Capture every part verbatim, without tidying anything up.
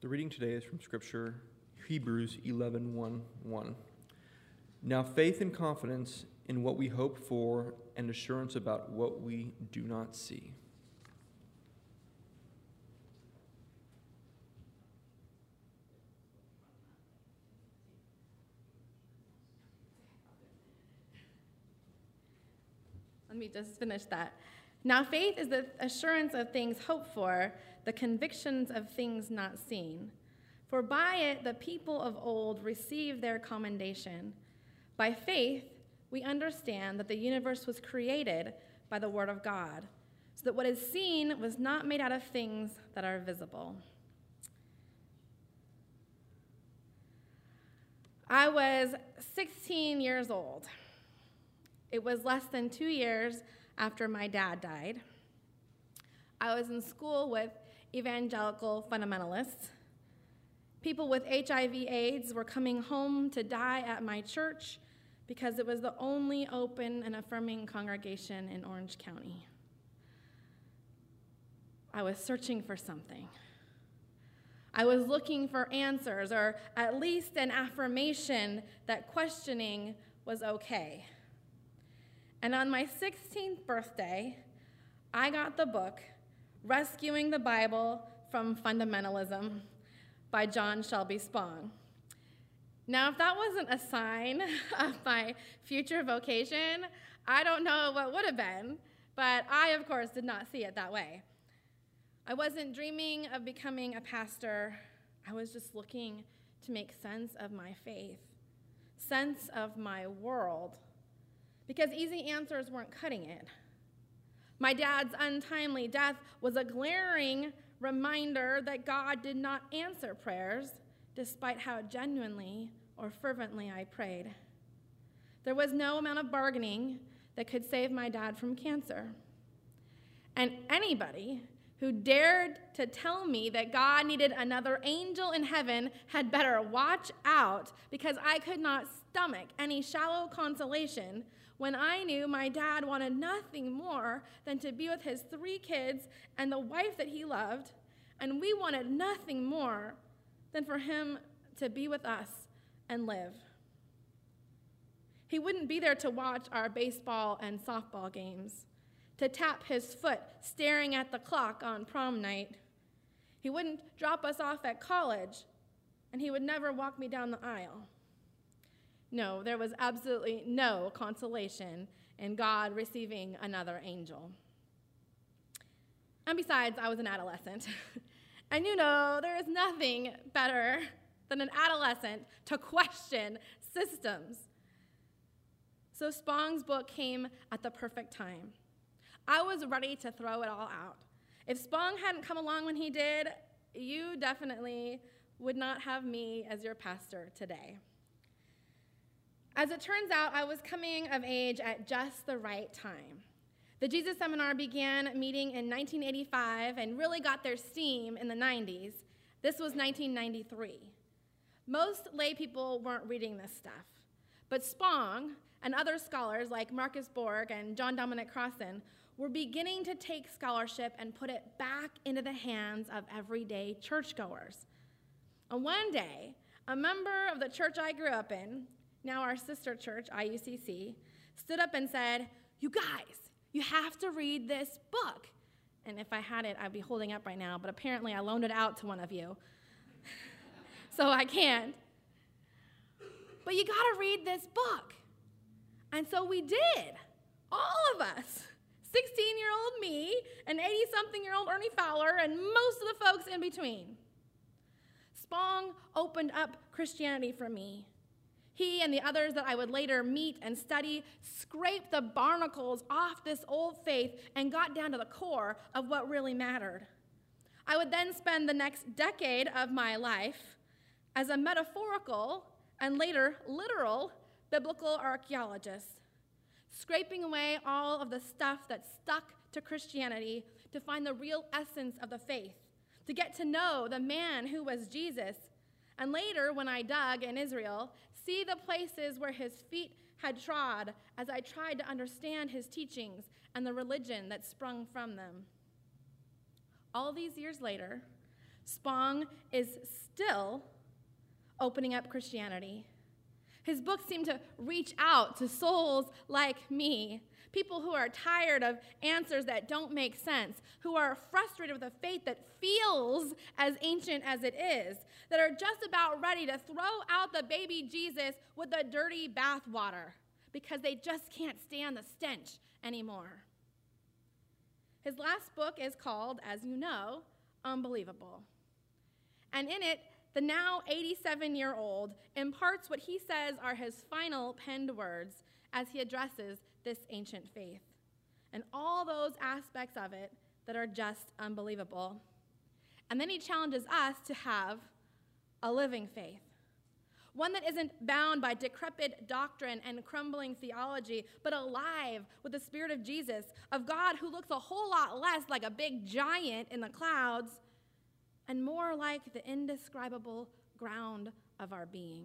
The reading today is from Scripture, Hebrews eleven, one, one. Now faith and confidence in what we hope for and assurance about what we do not see. Let me just finish that. Now faith is the assurance of things hoped for, the convictions of things not seen. For by it the people of old received their commendation. By faith we understand that the universe was created by the word of God, so that what is seen was not made out of things that are visible. I was sixteen years old. It was less than two years after my dad died. I was in school with evangelical fundamentalists. People with H I V AIDS were coming home to die at my church because it was the only open and affirming congregation in Orange County. I was searching for something. I was looking for answers, or at least an affirmation that questioning was okay. And on my sixteenth birthday, I got the book, Rescuing the Bible from Fundamentalism by John Shelby Spong. Now, if that wasn't a sign of my future vocation, I don't know what would have been, but I, of course, did not see it that way. I wasn't dreaming of becoming a pastor. I was just looking to make sense of my faith, sense of my world, because easy answers weren't cutting it. My dad's untimely death was a glaring reminder that God did not answer prayers, despite how genuinely or fervently I prayed. There was no amount of bargaining that could save my dad from cancer. And anybody who dared to tell me that God needed another angel in heaven had better watch out, because I could not stomach any shallow consolation when I knew my dad wanted nothing more than to be with his three kids and the wife that he loved, and we wanted nothing more than for him to be with us and live. He wouldn't be there to watch our baseball and softball games, to tap his foot staring at the clock on prom night. He wouldn't drop us off at college, and he would never walk me down the aisle. No, there was absolutely no consolation in God receiving another angel. And besides, I was an adolescent. And you know, there is nothing better than an adolescent to question systems. So Spong's book came at the perfect time. I was ready to throw it all out. If Spong hadn't come along when he did, you definitely would not have me as your pastor today. As it turns out, I was coming of age at just the right time. The Jesus Seminar began meeting in nineteen eighty-five and really got their steam in the nineties. This was nineteen ninety-three. Most lay people weren't reading this stuff, but Spong and other scholars like Marcus Borg and John Dominic Crossan were beginning to take scholarship and put it back into the hands of everyday churchgoers. And one day, a member of the church I grew up in, now our sister church, I U C C, stood up and said, "You guys, you have to read this book." And if I had it, I'd be holding it up right now, but apparently I loaned it out to one of you, so I can't. But you gotta read this book. And so we did, all of us, sixteen-year-old me and eighty-something-year-old Ernie Fowler and most of the folks in between. Spong opened up Christianity for me. He and the others that I would later meet and study scraped the barnacles off this old faith and got down to the core of what really mattered. I would then spend the next decade of my life as a metaphorical and later literal biblical archaeologist, scraping away all of the stuff that stuck to Christianity to find the real essence of the faith, to get to know the man who was Jesus, and later, when I dug in Israel, see the places where his feet had trod as I tried to understand his teachings and the religion that sprung from them. All these years later, Spong is still opening up Christianity. His books seem to reach out to souls like me, people who are tired of answers that don't make sense, who are frustrated with a faith that feels as ancient as it is, that are just about ready to throw out the baby Jesus with the dirty bathwater because they just can't stand the stench anymore. His last book is called, as you know, Unbelievable. And in it, the now eighty-seven-year-old imparts what he says are his final penned words as he addresses this ancient faith and all those aspects of it that are just unbelievable. And then he challenges us to have a living faith, one that isn't bound by decrepit doctrine and crumbling theology, but alive with the Spirit of Jesus, of God who looks a whole lot less like a big giant in the clouds and more like the indescribable ground of our being.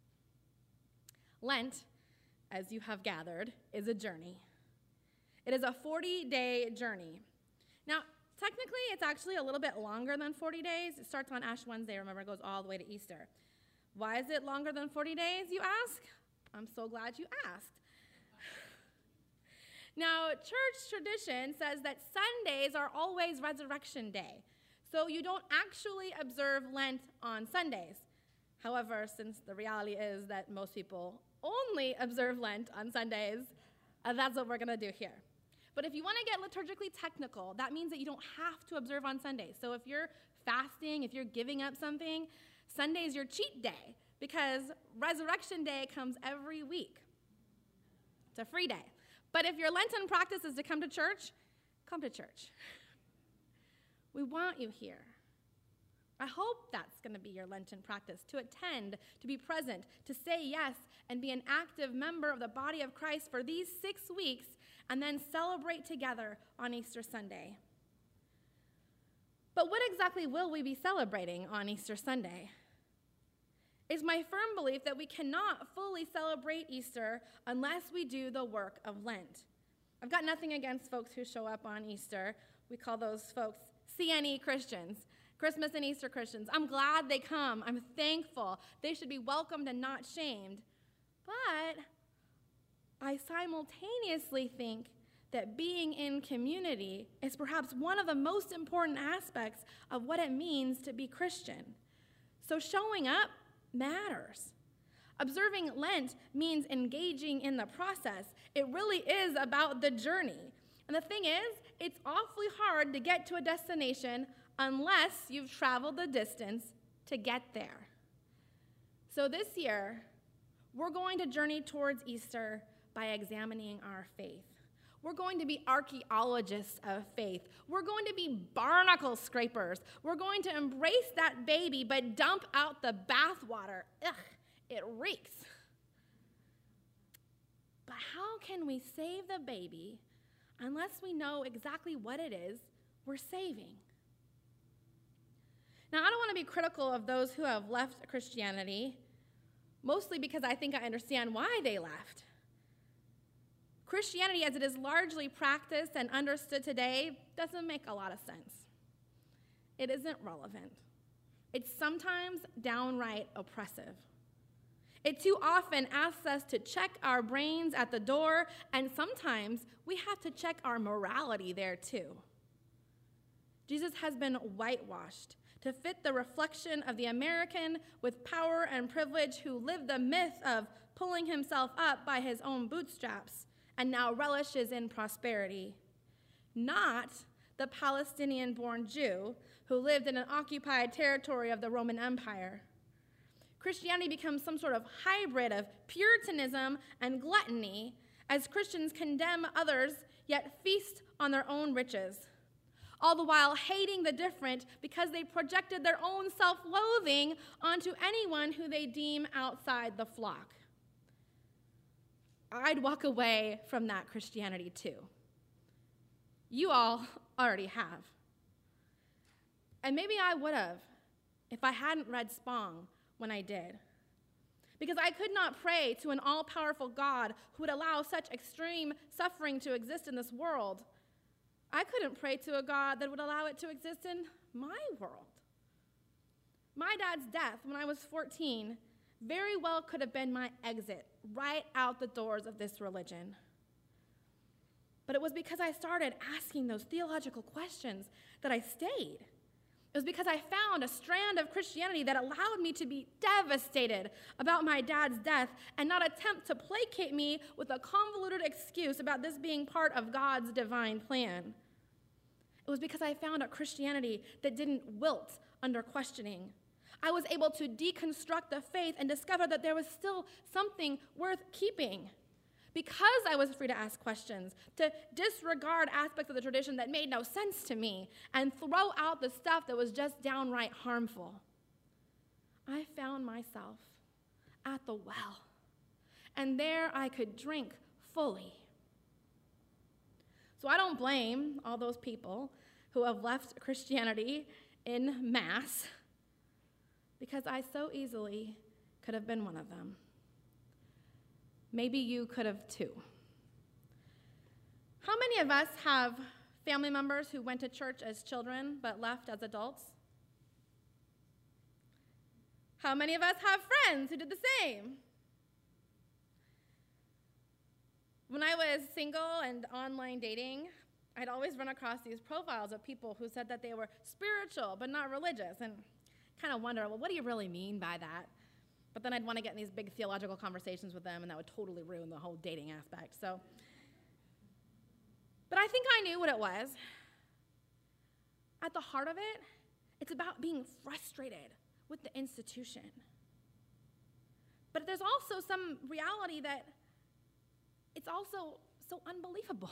Lent, as you have gathered, is a journey. It is a forty-day journey. Now, technically, it's actually a little bit longer than forty days. It starts on Ash Wednesday, remember, it goes all the way to Easter. Why is it longer than forty days, you ask? I'm so glad you asked. Now, church tradition says that Sundays are always Resurrection Day, so you don't actually observe Lent on Sundays. However, since the reality is that most people only observe Lent on Sundays, uh, that's what we're going to do here. But if you want to get liturgically technical, that means that you don't have to observe on Sundays. So if you're fasting, if you're giving up something, Sunday is your cheat day because Resurrection Day comes every week. It's a free day. But if your Lenten practice is to come to church, come to church. We want you here. I hope that's going to be your Lenten practice, to attend, to be present, to say yes, and be an active member of the body of Christ for these six weeks, and then celebrate together on Easter Sunday. But what exactly will we be celebrating on Easter Sunday? It's my firm belief that we cannot fully celebrate Easter unless we do the work of Lent. I've got nothing against folks who show up on Easter. We call those folks C N E Christians, Christmas and Easter Christians. I'm glad they come. I'm thankful. They should be welcomed and not shamed. But I simultaneously think that being in community is perhaps one of the most important aspects of what it means to be Christian. So showing up matters. Observing Lent means engaging in the process. It really is about the journey. And the thing is, it's awfully hard to get to a destination unless you've traveled the distance to get there. So this year, we're going to journey towards Easter by examining our faith. We're going to be archaeologists of faith. We're going to be barnacle scrapers. We're going to embrace that baby, but dump out the bathwater. Ugh, it reeks. But how can we save the baby unless we know exactly what it is we're saving? Now, I don't want to be critical of those who have left Christianity, mostly because I think I understand why they left. Christianity, as it is largely practiced and understood today, doesn't make a lot of sense. It isn't relevant. It's sometimes downright oppressive. It too often asks us to check our brains at the door, and sometimes we have to check our morality there too. Jesus has been whitewashed to fit the reflection of the American with power and privilege who lived the myth of pulling himself up by his own bootstraps and now relishes in prosperity, not the Palestinian-born Jew who lived in an occupied territory of the Roman Empire. Christianity becomes some sort of hybrid of Puritanism and gluttony as Christians condemn others yet feast on their own riches, all the while hating the different because they projected their own self-loathing onto anyone who they deem outside the flock. I'd walk away from that Christianity too. You all already have. And maybe I would have if I hadn't read Spong when I did. Because I could not pray to an all-powerful God who would allow such extreme suffering to exist in this world. I couldn't pray to a God that would allow it to exist in my world. My dad's death when I was fourteen very well could have been my exit right out the doors of this religion. But it was because I started asking those theological questions that I stayed. It was because I found a strand of Christianity that allowed me to be devastated about my dad's death and not attempt to placate me with a convoluted excuse about this being part of God's divine plan. It was because I found a Christianity that didn't wilt under questioning. I was able to deconstruct the faith and discover that there was still something worth keeping. Because I was free to ask questions, to disregard aspects of the tradition that made no sense to me, and throw out the stuff that was just downright harmful, I found myself at the well, and there I could drink fully. So I don't blame all those people who have left Christianity in mass, because I so easily could have been one of them. Maybe you could have too. How many of us have family members who went to church as children but left as adults? How many of us have friends who did the same? When I was single and online dating, I'd always run across these profiles of people who said that they were spiritual but not religious, and kind of wonder, well, what do you really mean by that? But then I'd want to get in these big theological conversations with them, and that would totally ruin the whole dating aspect. So, but I think I knew what it was. At the heart of it, it's about being frustrated with the institution. But there's also some reality that it's also so unbelievable.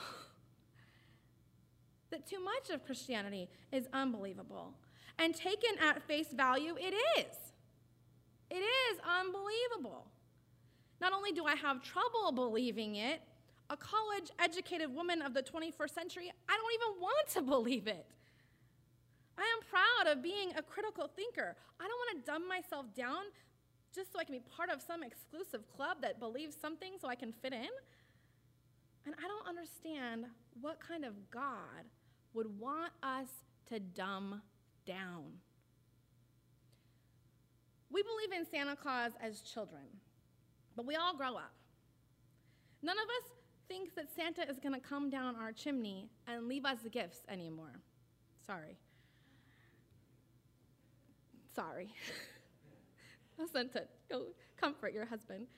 That too much of Christianity is unbelievable. And taken at face value, it is. It is unbelievable. Not only do I have trouble believing it, a college-educated woman of the twenty-first century, I don't even want to believe it. I am proud of being a critical thinker. I don't want to dumb myself down just so I can be part of some exclusive club that believes something so I can fit in. And I don't understand what kind of God would want us to dumb down. We believe in Santa Claus as children, but we all grow up. None of us thinks that Santa is going to come down our chimney and leave us gifts anymore. Sorry. Sorry. Santa, go comfort your husband.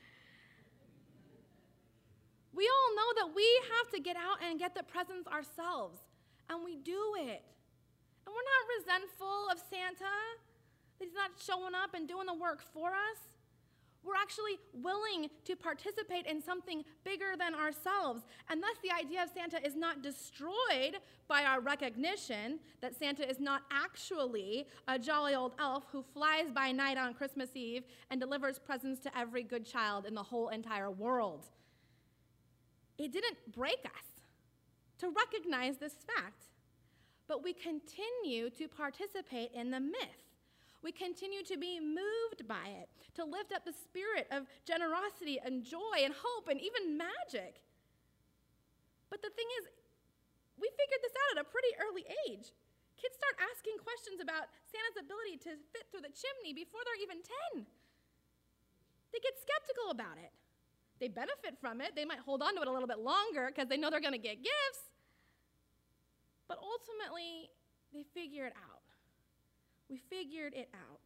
We all know that we have to get out and get the presents ourselves, and we do it. And we're not resentful of Santa, that he's not showing up and doing the work for us. We're actually willing to participate in something bigger than ourselves. And thus the idea of Santa is not destroyed by our recognition that Santa is not actually a jolly old elf who flies by night on Christmas Eve and delivers presents to every good child in the whole entire world. It didn't break us to recognize this fact, but we continue to participate in the myth. We continue to be moved by it, to lift up the spirit of generosity and joy and hope and even magic. But the thing is, we figured this out at a pretty early age. Kids start asking questions about Santa's ability to fit through the chimney before they're even ten. They get skeptical about it. They benefit from it. They might hold on to it a little bit longer because they know they're going to get gifts. But ultimately, they figure it out. We figured it out.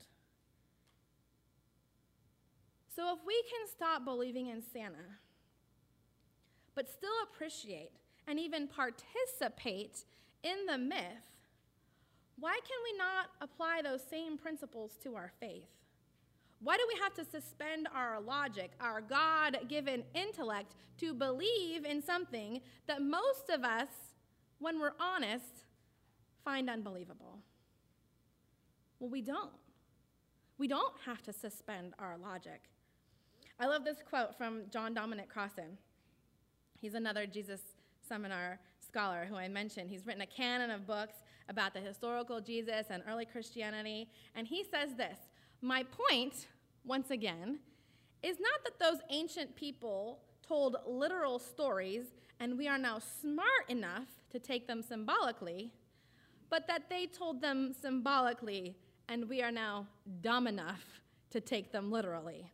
So if we can stop believing in Santa, but still appreciate and even participate in the myth, why can we not apply those same principles to our faith? Why do we have to suspend our logic, our God-given intellect, to believe in something that most of us, when we're honest, find unbelievable? Well, we don't. We don't have to suspend our logic. I love this quote from John Dominic Crossan. He's another Jesus Seminar scholar who I mentioned. He's written a canon of books about the historical Jesus and early Christianity, and he says this: my point, once again, is not that those ancient people told literal stories and we are now smart enough to take them symbolically, but that they told them symbolically and we are now dumb enough to take them literally.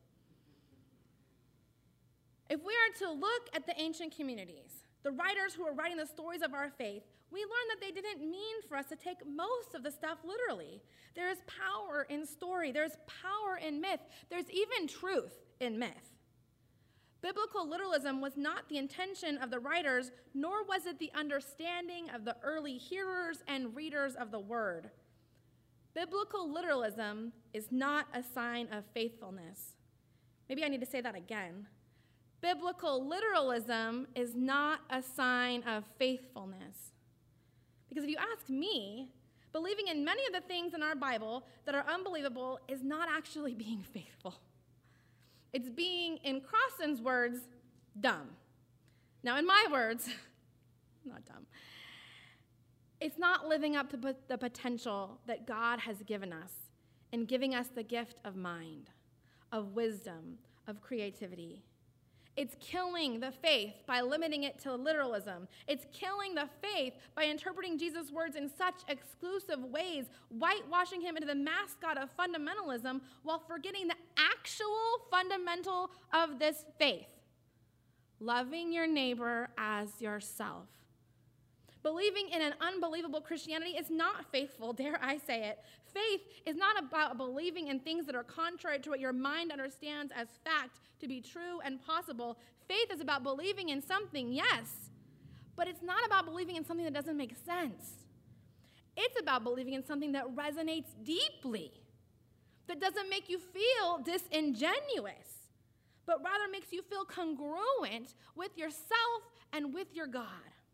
If we are to look at the ancient communities, the writers who are writing the stories of our faith, we learn that they didn't mean for us to take most of the stuff literally. There is power in story. There's power in myth. There's even truth in myth. Biblical literalism was not the intention of the writers, nor was it the understanding of the early hearers and readers of the word. Biblical literalism is not a sign of faithfulness. Maybe I need to say that again. Biblical literalism is not a sign of faithfulness. Because if you ask me, believing in many of the things in our Bible that are unbelievable is not actually being faithful. It's being, in Crossan's words, dumb. Now, in my words, not dumb. It's not living up to the potential that God has given us in giving us the gift of mind, of wisdom, of creativity. It's killing the faith by limiting it to literalism. It's killing the faith by interpreting Jesus' words in such exclusive ways, whitewashing him into the mascot of fundamentalism while forgetting the actual fundamental of this faith, loving your neighbor as yourself. Believing in an unbelievable Christianity is not faithful, dare I say it. Faith is not about believing in things that are contrary to what your mind understands as fact to be true and possible. Faith is about believing in something, yes, but it's not about believing in something that doesn't make sense. It's about believing in something that resonates deeply, that doesn't make you feel disingenuous, but rather makes you feel congruent with yourself and with your God.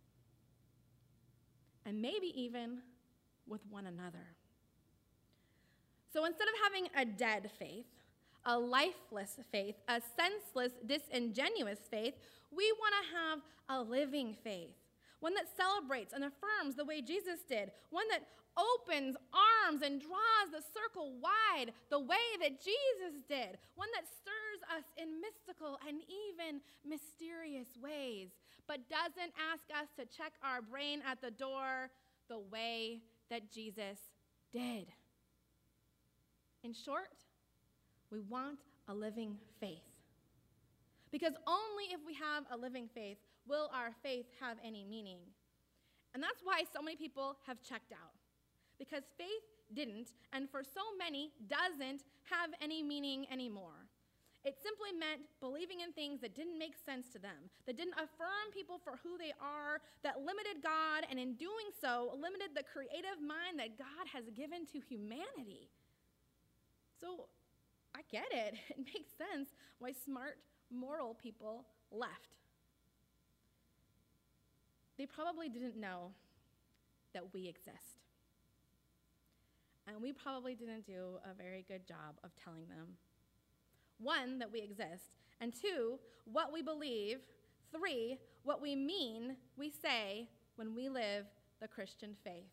And maybe even with one another. So instead of having a dead faith, a lifeless faith, a senseless, disingenuous faith, we want to have a living faith, one that celebrates and affirms the way Jesus did, one that opens arms and draws the circle wide the way that Jesus did, one that stirs us in mystical and even mysterious ways, but doesn't ask us to check our brain at the door the way that Jesus did. In short, we want a living faith. Because only if we have a living faith will our faith have any meaning. And that's why so many people have checked out. Because faith didn't, and for so many doesn't have any meaning anymore. It simply meant believing in things that didn't make sense to them, that didn't affirm people for who they are, that limited God, and in doing so, limited the creative mind that God has given to humanity. So I get it. It makes sense why smart, moral people left. They probably didn't know that we exist. And we probably didn't do a very good job of telling them. One, that we exist, and two, what we believe, three, what we mean, we say when we live the Christian faith.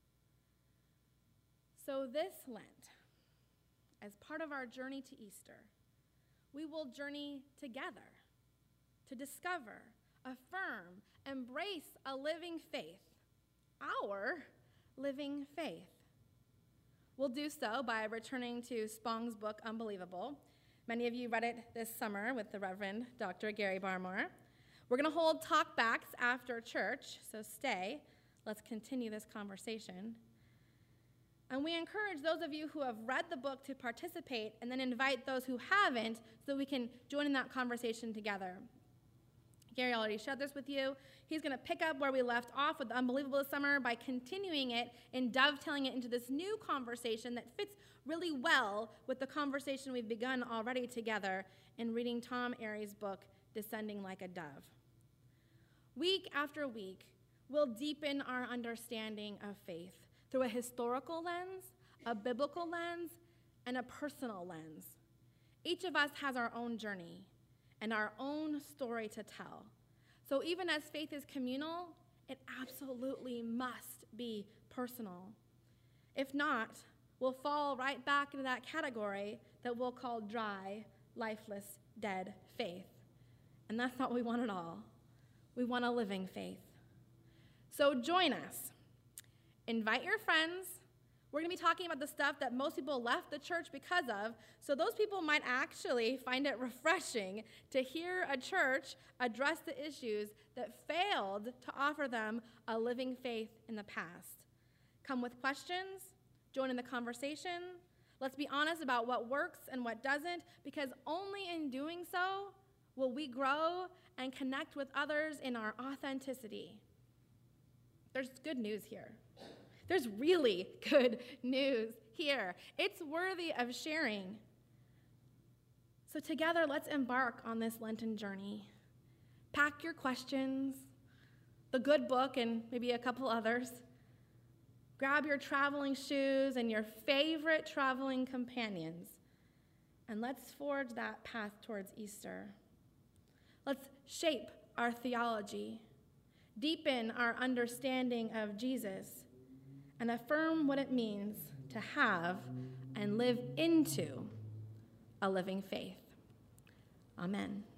So this Lent, as part of our journey to Easter, we will journey together to discover, affirm, embrace a living faith, our living faith. We'll do so by returning to Spong's book, Unbelievable. Many of you read it this summer with the Reverend Doctor Gary Barmore. We're going to hold talkbacks after church, so stay. Let's continue this conversation. And we encourage those of you who have read the book to participate and then invite those who haven't so we can join in that conversation together. Gary already shared this with you. He's going to pick up where we left off with Unbelievable this summer by continuing it and dovetailing it into this new conversation that fits really well with the conversation we've begun already together in reading Tom Airey's book, Descending Like a Dove. Week after week, we'll deepen our understanding of faith through a historical lens, a biblical lens, and a personal lens. Each of us has our own journey and our own story to tell. So even as faith is communal, it absolutely must be personal. If not, we'll fall right back into that category that we'll call dry, lifeless, dead faith. And that's not what we want at all. We want a living faith. So join us. Invite your friends. We're going to be talking about the stuff that most people left the church because of, so those people might actually find it refreshing to hear a church address the issues that failed to offer them a living faith in the past. Come with questions, join in the conversation. Let's be honest about what works and what doesn't, because only in doing so will we grow and connect with others in our authenticity. There's good news here. There's really good news here. It's worthy of sharing. So together, let's embark on this Lenten journey. Pack your questions, the good book, and maybe a couple others. Grab your traveling shoes and your favorite traveling companions, and let's forge that path towards Easter. Let's shape our theology, deepen our understanding of Jesus, and affirm what it means to have and live into a living faith. Amen.